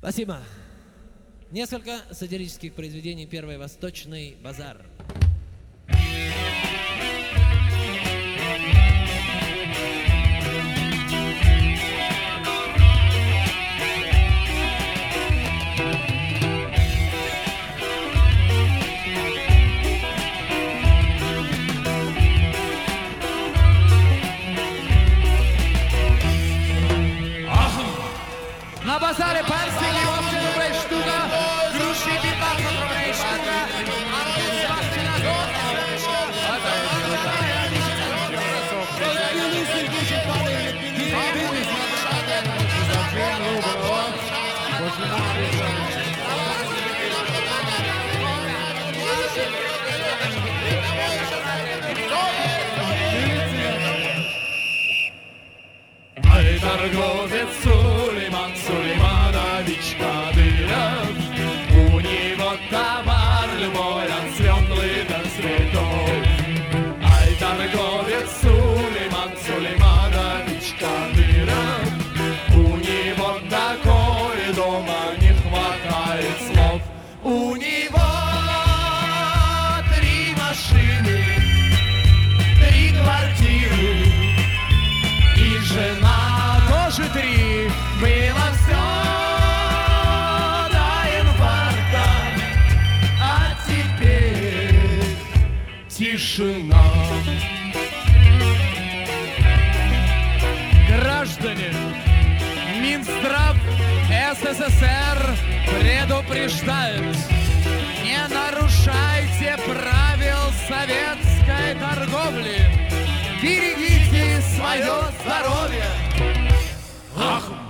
Спасибо. Несколько сатирических произведений. Первый — «Восточный базар». На базаре панцирь, овцы рублей штука, груши 15 рублей штука, арбуз 20 на год. Ай, торговец Сулейман Сулейманович Кадыров, у него товар любой от светлый до цветов. Ай, торговец Сулейман Сулейманович Кадыров, у него такой дома не хватает слов. У него 3 машины, 3 квартиры и жена тоже 3. Было все до инфаркта, а теперь тишина. Граждане, Минздрав СССР предупреждает: не нарушайте правил советской торговли, берегите свое здоровье. Ах,